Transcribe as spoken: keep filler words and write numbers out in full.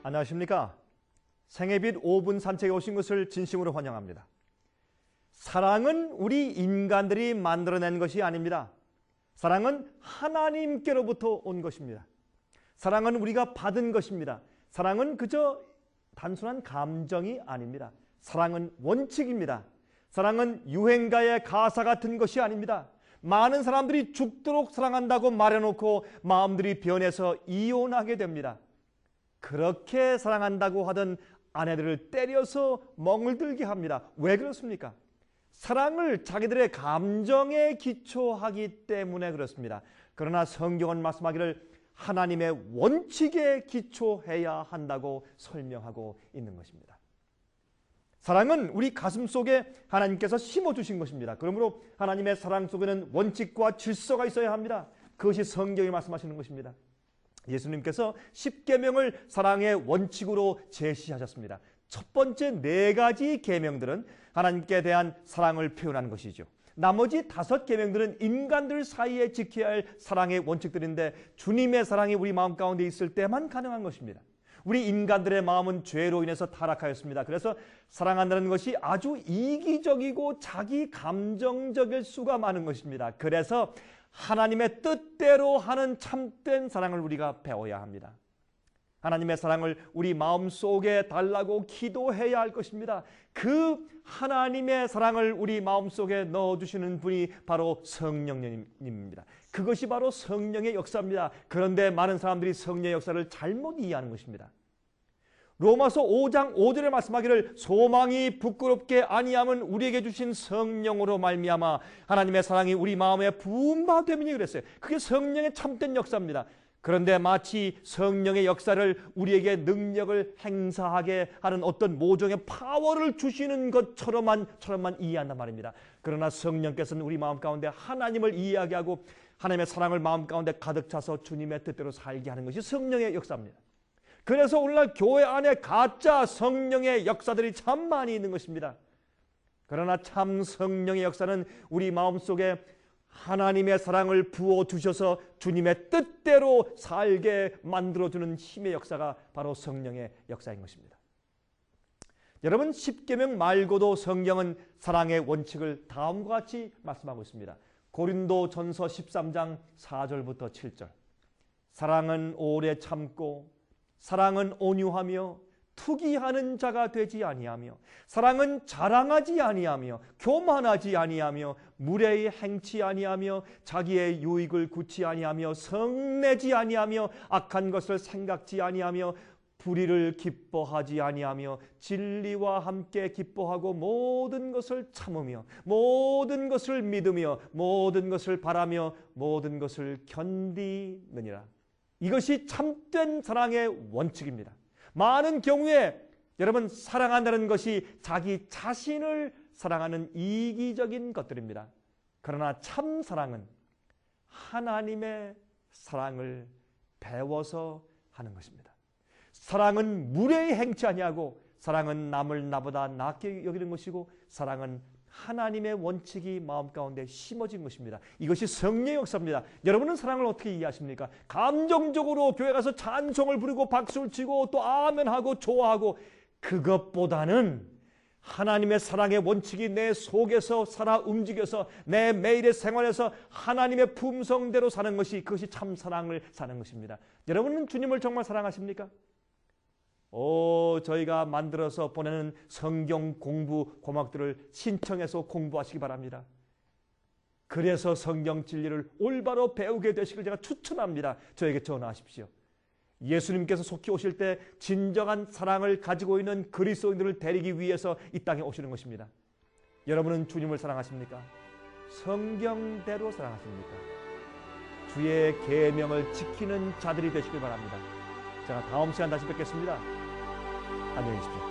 안녕하십니까? 생애빛 오 분 산책에 오신 것을 진심으로 환영합니다. 사랑은 우리 인간들이 만들어낸 것이 아닙니다. 사랑은 하나님께로부터 온 것입니다. 사랑은 우리가 받은 것입니다. 사랑은 그저 단순한 감정이 아닙니다. 사랑은 원칙입니다. 사랑은 유행가의 가사 같은 것이 아닙니다. 많은 사람들이 죽도록 사랑한다고 말해놓고 마음들이 변해서 이혼하게 됩니다. 그렇게 사랑한다고 하던 아내들을 때려서 멍을들게 합니다. 왜 그렇습니까? 사랑을 자기들의 감정에 기초하기 때문에 그렇습니다. 그러나 성경은 말씀하기를 하나님의 원칙에 기초해야 한다고 설명하고 있는 것입니다. 사랑은 우리 가슴 속에 하나님께서 심어주신 것입니다. 그러므로 하나님의 사랑 속에는 원칙과 질서가 있어야 합니다. 그것이 성경이 말씀하시는 것입니다. 예수님께서 십계명을 사랑의 원칙으로 제시하셨습니다. 첫 번째 네 가지 계명들은 하나님께 대한 사랑을 표현하는 것이죠. 나머지 다섯 계명들은 인간들 사이에 지켜야 할 사랑의 원칙들인데 주님의 사랑이 우리 마음 가운데 있을 때만 가능한 것입니다. 우리 인간들의 마음은 죄로 인해서 타락하였습니다. 그래서 사랑한다는 것이 아주 이기적이고 자기 감정적일 수가 많은 것입니다. 그래서 하나님의 뜻대로 하는 참된 사랑을 우리가 배워야 합니다. 하나님의 사랑을 우리 마음속에 달라고 기도해야 할 것입니다. 그 하나님의 사랑을 우리 마음속에 넣어주시는 분이 바로 성령님입니다. 그것이 바로 성령의 역사입니다. 그런데 많은 사람들이 성령의 역사를 잘못 이해하는 것입니다. 로마서 오 장 오 절에 말씀하기를 소망이 부끄럽게 아니함은 우리에게 주신 성령으로 말미암아 하나님의 사랑이 우리 마음에 부은 바 됨이니 그랬어요. 그게 성령의 참된 역사입니다. 그런데 마치 성령의 역사를 우리에게 능력을 행사하게 하는 어떤 모종의 파워를 주시는 것처럼만 처럼만 이해한단 말입니다. 그러나 성령께서는 우리 마음 가운데 하나님을 이해하게 하고 하나님의 사랑을 마음 가운데 가득 차서 주님의 뜻대로 살게 하는 것이 성령의 역사입니다. 그래서 오늘날 교회 안에 가짜 성령의 역사들이 참 많이 있는 것입니다. 그러나 참 성령의 역사는 우리 마음속에 하나님의 사랑을 부어주셔서 주님의 뜻대로 살게 만들어주는 힘의 역사가 바로 성령의 역사인 것입니다. 여러분, 십계명 말고도 성경은 사랑의 원칙을 다음과 같이 말씀하고 있습니다. 고린도전서 십삼 장 사 절부터 칠 절. 사랑은 오래 참고 사랑은 온유하며 투기하는 자가 되지 아니하며 사랑은 자랑하지 아니하며 교만하지 아니하며 무례히 행치 아니하며 자기의 유익을 굳지 아니하며 성내지 아니하며 악한 것을 생각지 아니하며 불의를 기뻐하지 아니하며 진리와 함께 기뻐하고 모든 것을 참으며 모든 것을 믿으며 모든 것을 바라며 모든 것을 견디느니라. 이것이 참된 사랑의 원칙입니다. 많은 경우에 여러분, 사랑한다는 것이 자기 자신을 사랑하는 이기적인 것들입니다. 그러나 참 사랑은 하나님의 사랑을 배워서 하는 것입니다. 사랑은 무례히 행치 아니하고 사랑은 남을 나보다 낫게 여기는 것이고 사랑은 하나님의 원칙이 마음 가운데 심어진 것입니다. 이것이 성령의 역사입니다. 여러분은 사랑을 어떻게 이해하십니까? 감정적으로 교회 가서 찬송을 부르고 박수를 치고 또 아멘하고 좋아하고, 그것보다는 하나님의 사랑의 원칙이 내 속에서 살아 움직여서 내 매일의 생활에서 하나님의 품성대로 사는 것이, 그것이 참 사랑을 사는 것입니다. 여러분은 주님을 정말 사랑하십니까? 오, 저희가 만들어서 보내는 성경 공부 고막들을 신청해서 공부하시기 바랍니다. 그래서 성경 진리를 올바로 배우게 되시길 제가 추천합니다. 저에게 전화하십시오. 예수님께서 속히 오실 때 진정한 사랑을 가지고 있는 그리스도인들을 데리기 위해서 이 땅에 오시는 것입니다. 여러분은 주님을 사랑하십니까? 성경대로 사랑하십니까? 주의 계명을 지키는 자들이 되시길 바랍니다. 제가 다음 시간 다시 뵙겠습니다. 안녕히 계십시오.